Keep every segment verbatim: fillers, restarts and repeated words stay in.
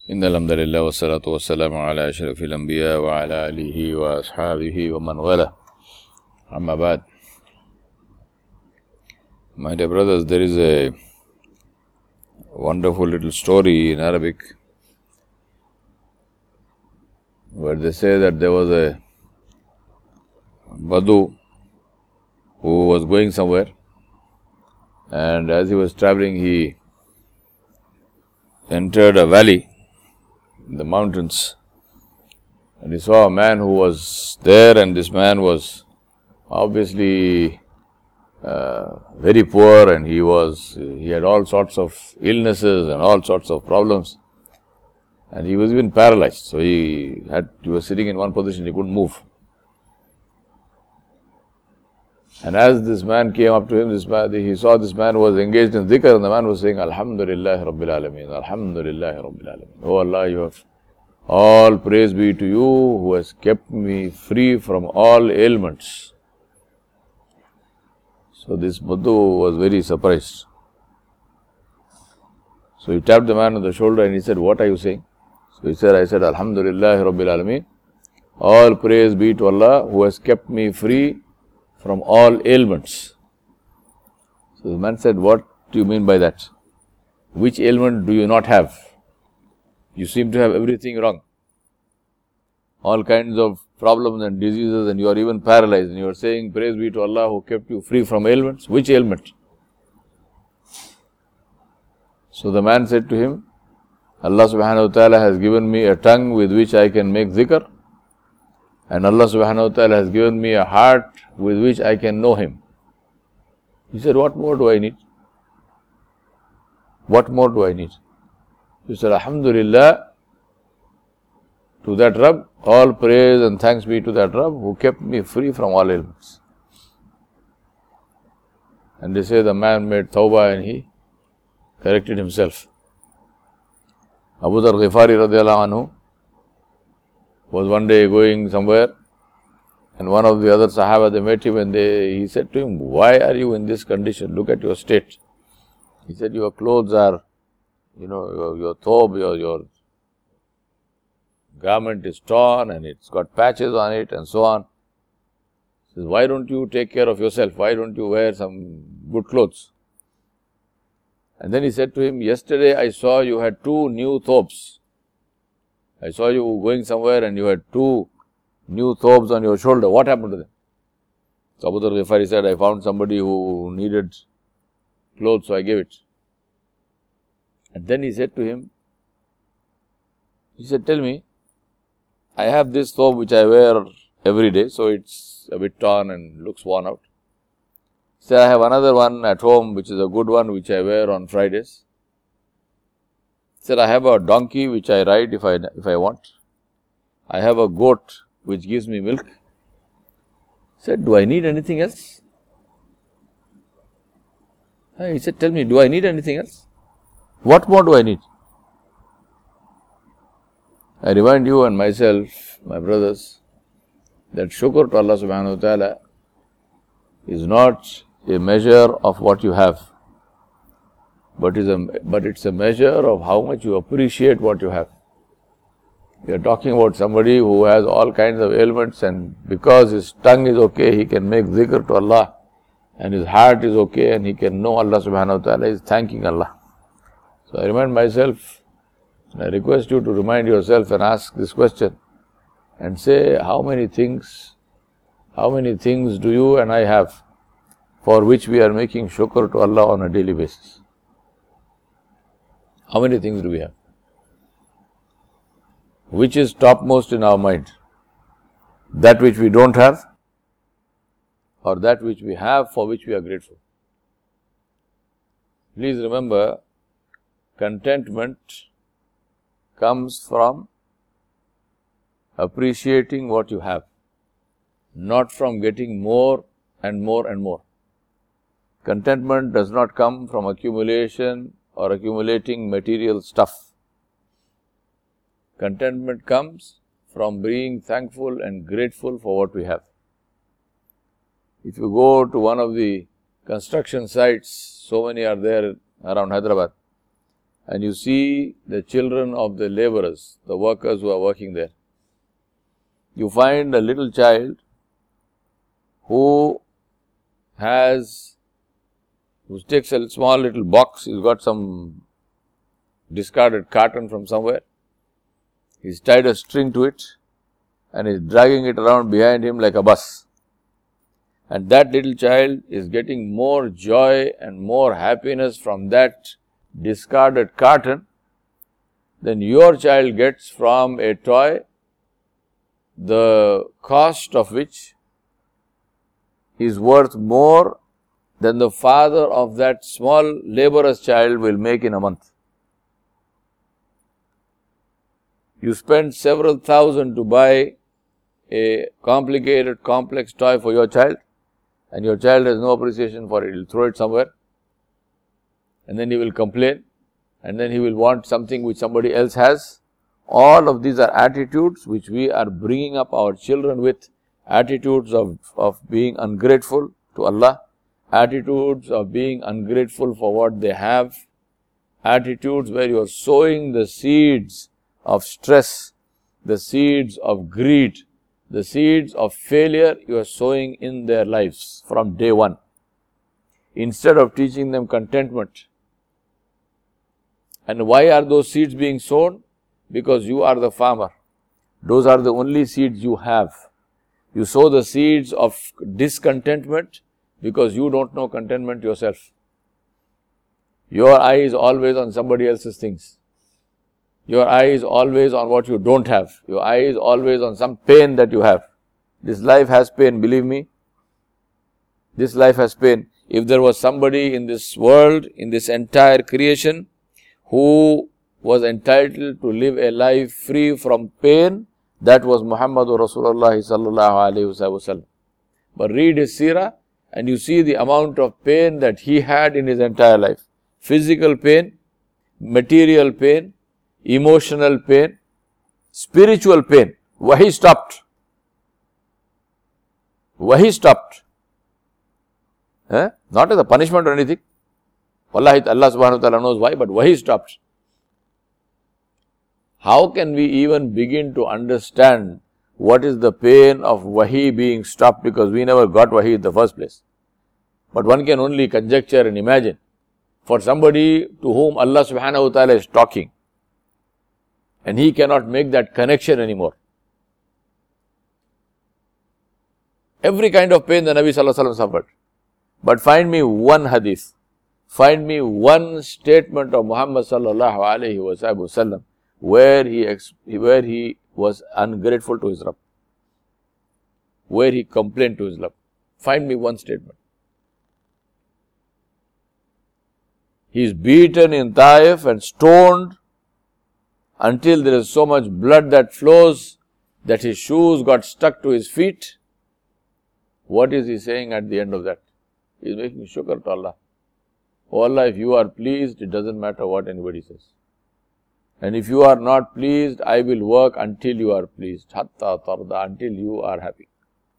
إن الحمد لله والصلاة والسلام على أشرف الأنبياء وعلى آله وأصحابه ومن والاه. Amma ba'd. My dear brothers, there is a wonderful little story in Arabic where they say that there was a Badu who was going somewhere, and as he was traveling he entered a valley in the mountains, and he saw a man who was there, and this man was obviously uh, very poor, and he was he had all sorts of illnesses and all sorts of problems, and he was even paralyzed. So he had he was sitting in one position, he couldn't move. And as this man came up to him, this man, he saw this man was engaged in dhikr, and the man was saying, Alhamdulillah Rabbil Alameen, Alhamdulillah Rabbil Alameen. Oh Allah, you have all praise be to you who has kept me free from all ailments. So this Buddha was very surprised. So he tapped the man on the shoulder and he said, what are you saying? So he said, I said, Alhamdulillah Rabbil Alameen, all praise be to Allah who has kept me free from all ailments. So the man said, what do you mean by that? Which ailment do you not have? You seem to have everything wrong. All kinds of problems and diseases, and you are even paralyzed, and you are saying, praise be to Allah who kept you free from ailments. Which ailment? So the man said to him, Allah subhanahu wa ta'ala has given me a tongue with which I can make zikr, and Allah subhanahu wa ta'ala has given me a heart with which I can know Him. He said, what more do I need? What more do I need? He said, Alhamdulillah, to that Rabb, all praise and thanks be to that Rabb who kept me free from all ailments. And they say the man made tawbah and he corrected himself. Abu Dharr Ghifari radiallahu anhu was one day going somewhere, and one of the other Sahaba, they met him and they, he said to him, why are you in this condition? Look at your state. He said, your clothes are, you know, your, your thobe, your, your garment is torn and it's got patches on it and so on. He says, why don't you take care of yourself? Why don't you wear some good clothes? And then he said to him, yesterday I saw you had two new thobes. I saw you going somewhere and you had two new thobes on your shoulder. What happened to them? So Abu Dharr Ghifari said, I found somebody who needed clothes, so I gave it. And then he said to him, he said, tell me, I have this thobe which I wear every day, so it's a bit torn and looks worn out. He said, I have another one at home which is a good one which I wear on Fridays. He said, I have a donkey which I ride if I, if I want. I have a goat which gives me milk. He said, do I need anything else? He said, tell me, do I need anything else? What more do I need? I remind you and myself, my brothers, that shukr to Allah subhanahu wa ta'ala is not a measure of what you have, but is a but it's a measure of how much you appreciate what you have. We are talking about somebody who has all kinds of ailments, and because his tongue is okay, he can make zikr to Allah, and his heart is okay, and he can know Allah subhanahu wa ta'ala is thanking Allah. So I remind myself, and I request you to remind yourself and ask this question, and say, how many things, how many things do you and I have for which we are making shukr to Allah on a daily basis? How many things do we have? Which is topmost in our mind? That which we don't have, or that which we have for which we are grateful? Please remember, contentment comes from appreciating what you have, not from getting more and more and more. Contentment does not come from accumulation or accumulating material stuff. Contentment comes from being thankful and grateful for what we have. If you go to one of the construction sites, so many are there around Hyderabad, and you see the children of the laborers, the workers who are working there. You find a little child who has, who takes a small little box, he's got some discarded carton from somewhere, he's tied a string to it and is dragging it around behind him like a bus. And that little child is getting more joy and more happiness from that discarded carton than your child gets from a toy, the cost of which is worth more than the father of that small laborer's child will make in a month. You spend several thousand to buy a complicated, complex toy for your child, and your child has no appreciation for it. He will throw it somewhere, and then he will complain, and then he will want something which somebody else has. All of these are attitudes which we are bringing up our children with, attitudes of, of being ungrateful to Allah, attitudes of being ungrateful for what they have, attitudes where you are sowing the seeds of stress, the seeds of greed, the seeds of failure you are sowing in their lives from day one. Instead of teaching them contentment. And why are those seeds being sown? Because you are the farmer. Those are the only seeds you have. You sow the seeds of discontentment because you don't know contentment yourself. Your eye is always on somebody else's things. Your eye is always on what you don't have. Your eye is always on some pain that you have. This life has pain, believe me. This life has pain. If there was somebody in this world, in this entire creation, who was entitled to live a life free from pain, that was Muhammadur Rasulullah sallallahu alayhi wasallam. But read his seerah and you see the amount of pain that he had in his entire life. Physical pain, material pain, emotional pain, spiritual pain. Wahi stopped. Wahi stopped. Eh? Not as a punishment or anything. Wallahi, Allah subhanahu wa ta'ala knows why, but wahi stopped. How can we even begin to understand what is the pain of wahi being stopped, because we never got wahi in the first place? But one can only conjecture and imagine. For somebody to whom Allah subhanahu wa ta'ala is talking, and he cannot make that connection anymore. Every kind of pain the Nabi sallallahu alaihi wasallam suffered. But find me one hadith, find me one statement of Muhammad sallallahu alaihi wasallam where he, where he was ungrateful to his Rabb, where he complained to his Rabb. Find me one statement. He is beaten in Taif and stoned until there is so much blood that flows that his shoes got stuck to his feet. What is he saying at the end of that? He is making shukr to Allah. Oh Allah, if you are pleased, it doesn't matter what anybody says. And if you are not pleased, I will work until you are pleased. Hatta tarda, until you are happy.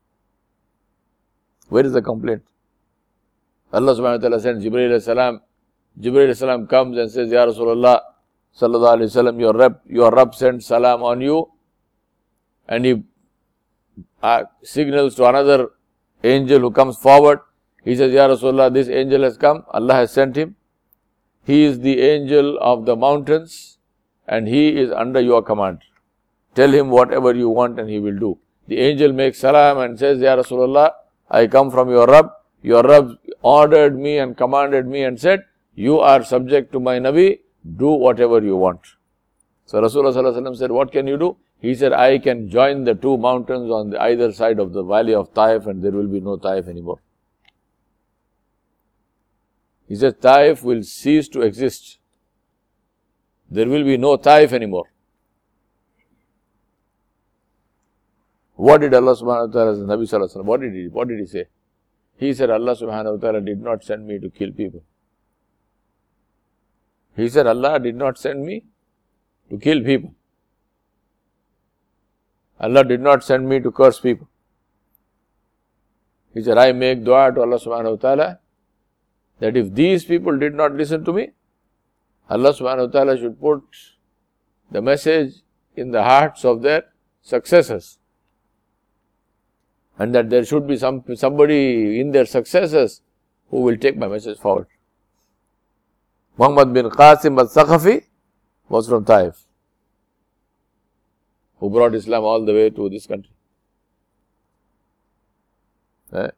Where is the complaint? Allah subhanahu wa ta'ala sends Jibreel alayhi salam. Jibreel alayhi salam comes and says, Ya Rasulullah sallallahu alayhi wa sallam, your Rabb, your Rabb sent salam on you. And he uh, signals to another angel who comes forward. He says, Ya Rasulullah, this angel has come. Allah has sent him. He is the angel of the mountains and he is under your command. Tell him whatever you want and he will do. The angel makes salam and says, Ya Rasulullah, I come from your Rabb. Your Rabb ordered me and commanded me and said, you are subject to my Nabi, do whatever you want. So Rasulullah sallallahu alaihi wasallam said, what can you do? He said, I can join the two mountains on the either side of the valley of Taif and there will be no Taif anymore. He said, Taif will cease to exist. There will be no Taif anymore. What did Allah subhanahu wa ta'ala, Nabi sallallahu alaihi wasallam, what did he, what did he say? He said, Allah subhanahu wa ta'ala did not send me to kill people. He said, Allah did not send me to kill people. Allah did not send me to curse people. He said, I make dua to Allah subhanahu wa ta'ala that if these people did not listen to me, Allah subhanahu wa ta'ala should put the message in the hearts of their successors. And that there should be some somebody in their successors who will take my message forward. Muhammad bin Qasim al-Thaqafi was from Taif, who brought Islam all the way to this country. Eh?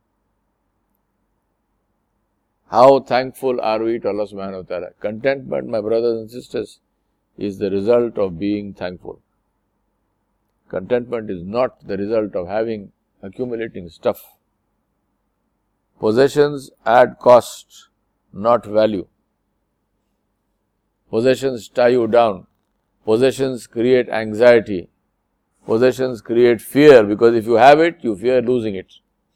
How thankful are we to Allah subhanahu wa ta'ala? Contentment, my brothers and sisters, is the result of being thankful. Contentment is not the result of having, accumulating stuff. Possessions add cost, not value. Possessions tie you down. Possessions create anxiety. Possessions create fear, because if you have it, you fear losing it.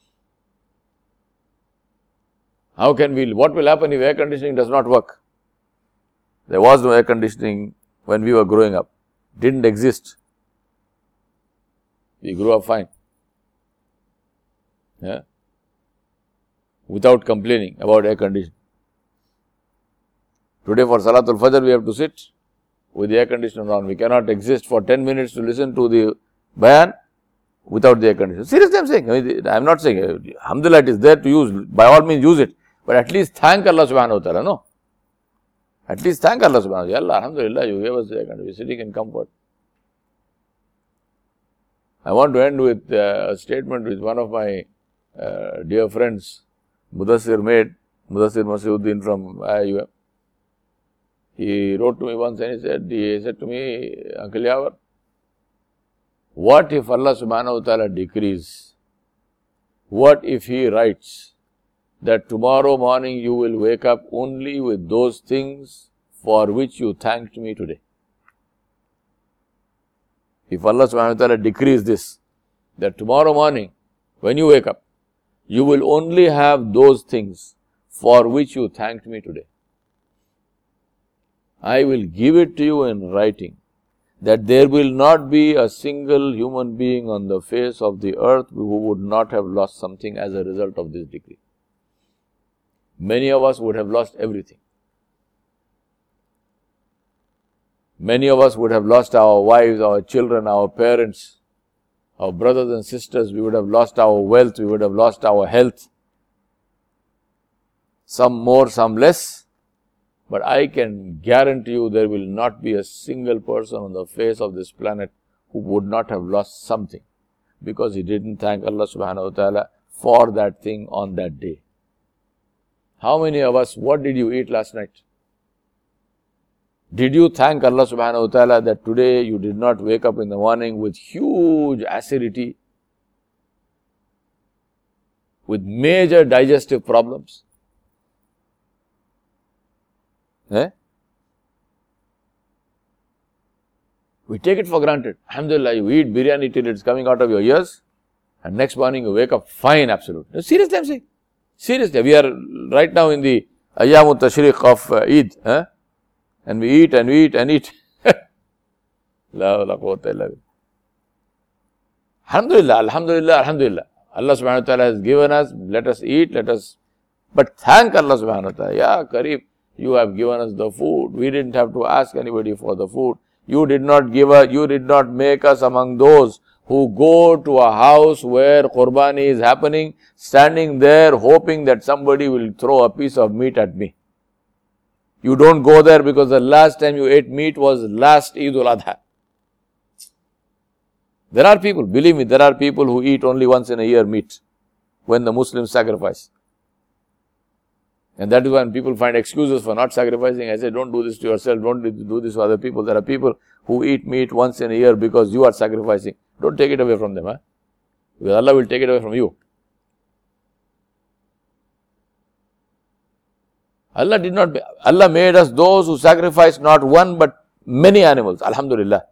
How can we, what will happen if air conditioning does not work? There was no air conditioning when we were growing up. Didn't exist. We grew up fine. Yeah. Without complaining about air conditioning. Today for Salatul Fajr we have to sit with the air conditioner on. We cannot exist for ten minutes to listen to the bayan without the air conditioner. Seriously I am saying, I mean, I am not saying, alhamdulillah it is there to use, by all means use it. But at least thank Allah subhanahu wa ta'ala, no? At least thank Allah subhanahu wa ta'ala. Allah, alhamdulillah, you gave us the air conditioner. We are sitting in comfort. I want to end with uh, a statement which one of my uh, dear friends, Mudassir made, Mudassir Masiuddin from I I U M. He wrote to me once and he said, he said to me, Uncle Yawar, what if Allah subhanahu wa ta'ala decrees? What if He writes that tomorrow morning you will wake up only with those things for which you thanked me today? If Allah subhanahu wa ta'ala decrees this, that tomorrow morning when you wake up, you will only have those things for which you thanked me today, I will give it to you in writing that there will not be a single human being on the face of the earth who would not have lost something as a result of this decree. Many of us would have lost everything. Many of us would have lost our wives, our children, our parents, our brothers and sisters. We would have lost our wealth, we would have lost our health. Some more, some less. But I can guarantee you there will not be a single person on the face of this planet who would not have lost something because he didn't thank Allah subhanahu wa ta'ala for that thing on that day. How many of us, what did you eat last night? Did you thank Allah subhanahu wa ta'ala that today you did not wake up in the morning with huge acidity, with major digestive problems? Eh? We take it for granted. Alhamdulillah, you eat biryani till it's coming out of your ears and next morning you wake up fine, absolutely. Seriously I am saying. Seriously, we are right now in the Ayyamut Tashriq of uh, Eid. Eh? And we eat and we eat and eat. La la quwwata illa billah. Alhamdulillah, alhamdulillah, alhamdulillah. Allah subhanahu wa ta'ala has given us, let us eat, let us, but thank Allah subhanahu wa ta'ala. Ya Kareem, you have given us the food. We didn't have to ask anybody for the food. You did not give us, you did not make us among those who go to a house where Qurbani is happening, standing there hoping that somebody will throw a piece of meat at me. You don't go there because the last time you ate meat was last Eid al-Adha. There are people, believe me, there are people who eat only once in a year meat when the Muslims sacrifice. And that is when people find excuses for not sacrificing. I say, don't do this to yourself, don't do this to other people. There are people who eat meat once in a year because you are sacrificing. Don't take it away from them. Huh? Because Allah will take it away from you. Allah did not, Allah made us those who sacrifice not one but many animals. Alhamdulillah.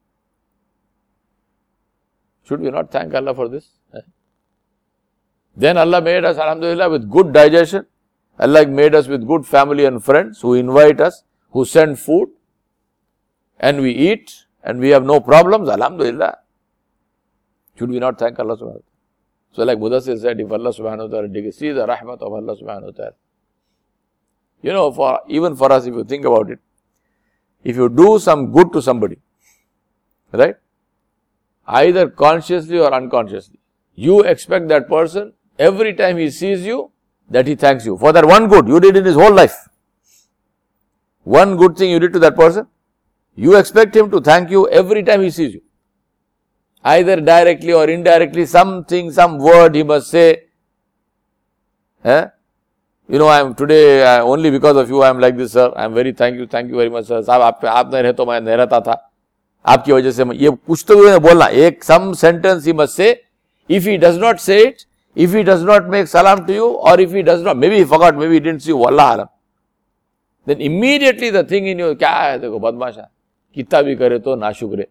Should we not thank Allah for this? Huh? Then Allah made us, alhamdulillah, with good digestion. Allah made us with good family and friends who invite us, who send food, and we eat, and we have no problems, alhamdulillah. Should we not thank Allah subhanahu wa ta'ala? So like Mudassir said, if Allah subhanahu wa ta'ala, see the rahmat of Allah subhanahu wa ta'ala. You know, for even for us, if you think about it, if you do some good to somebody, right, either consciously or unconsciously, you expect that person, every time he sees you, that he thanks you for that one good you did in his whole life. One good thing you did to that person, you expect him to thank you every time he sees you. Either directly or indirectly, something, some word he must say. Eh? You know, I am today, uh, only because of you I am like this, sir. I am very thank you, thank you very much, sir. साहब आप आप नहीं रहे तो मैं नहीं रहता था. आपकी वजह से ये कुछ तो भी बोलना. एक some sentence he must say. If he does not say it, if he does not make salam to you, or if he does not, maybe he forgot, maybe he didn't see you, wallah alam. Then immediately the thing in you, क्या है देखो बदमाशा, कितना भी करे तो नाशुक्रे.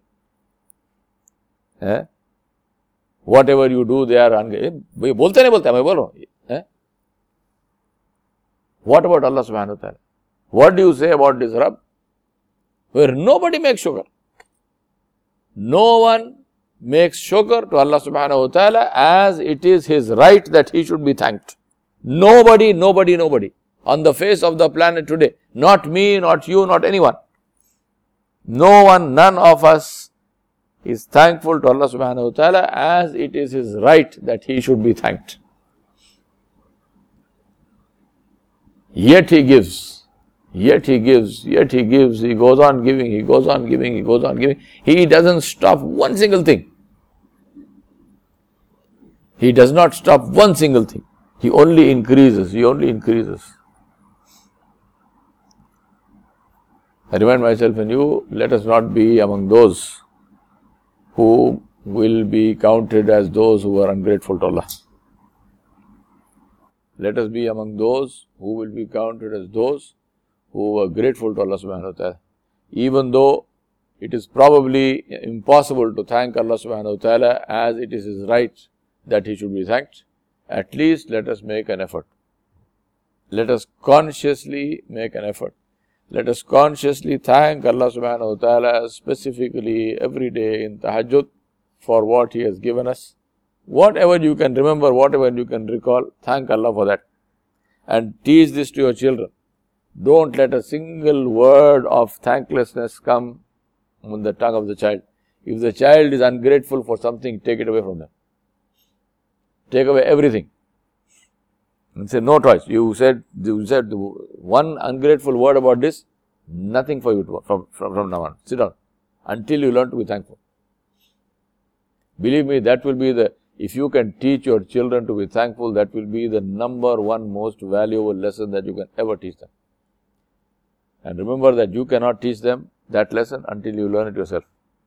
Eh? Whatever you do, they are ungrateful. भाई बोलते नहीं बोलते, मैं बोल रहा हूँ. Eh? What about Allah subhanahu wa ta'ala? What do you say about this Rabb? Where nobody makes shukr. No one makes shukr to Allah subhanahu wa ta'ala as it is his right that he should be thanked. Nobody, nobody, nobody on the face of the planet today. Not me, not you, not anyone. No one, none of us is thankful to Allah subhanahu wa ta'ala as it is his right that he should be thanked. Yet he gives, yet he gives, yet he gives, he goes on giving, he goes on giving, he goes on giving. He doesn't stop one single thing. He does not stop one single thing. He only increases, he only increases. I remind myself and you, let us not be among those who will be counted as those who are ungrateful to Allah. Let us be among those who will be counted as those who are grateful to Allah subhanahu wa ta'ala. Even though it is probably impossible to thank Allah subhanahu wa ta'ala as it is his right that he should be thanked, at least let us make an effort. Let us consciously make an effort. Let us consciously thank Allah subhanahu wa ta'ala specifically every day in tahajjud for what he has given us. Whatever you can remember, whatever you can recall, thank Allah for that. And teach this to your children. Don't let a single word of thanklessness come on the tongue of the child. If the child is ungrateful for something, take it away from them. Take away everything. And say, no choice. You said, you said one ungrateful word about this, nothing for you to, from, from, from now on. Sit down. Until you learn to be thankful. Believe me, that will be the, if you can teach your children to be thankful, that will be the number one most valuable lesson that you can ever teach them. And remember that you cannot teach them that lesson until you learn it yourself.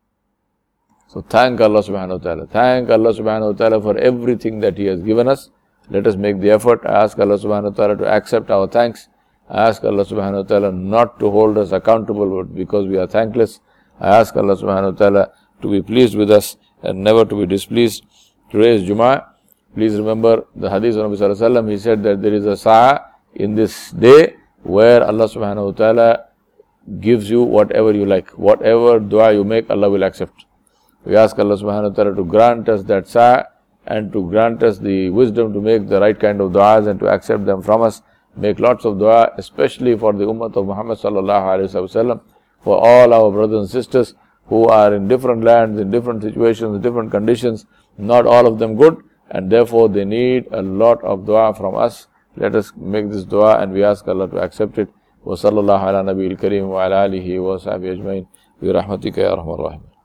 So thank Allah subhanahu wa ta'ala. Thank Allah subhanahu wa ta'ala for everything that he has given us. Let us make the effort. Ask Allah subhanahu wa ta'ala to accept our thanks. Ask Allah subhanahu wa ta'ala not to hold us accountable because we are thankless. I ask Allah subhanahu wa ta'ala to be pleased with us and never to be displeased. Today is Jummah. Please remember the hadith of Nabi sallallahu alaihi wasallam. He said that there is a sa'a in this day where Allah subhanahu wa ta'ala gives you whatever you like. Whatever dua you make, Allah will accept. We ask Allah subhanahu wa ta'ala to grant us that sa'a and to grant us the wisdom to make the right kind of du'as and to accept them from us. Make lots of dua, especially for the ummah of Muhammad sallallahu alaihi wasallam, for all our brothers and sisters who are in different lands, in different situations, different conditions, not all of them good, and therefore they need a lot of dua from us. Let us make this dua and we ask Allah to accept it. Wa sallallahu ala nabiyil kareem wa ala alihi wa sahbihi ajmain bi rahmatika ya arhamar rahimin.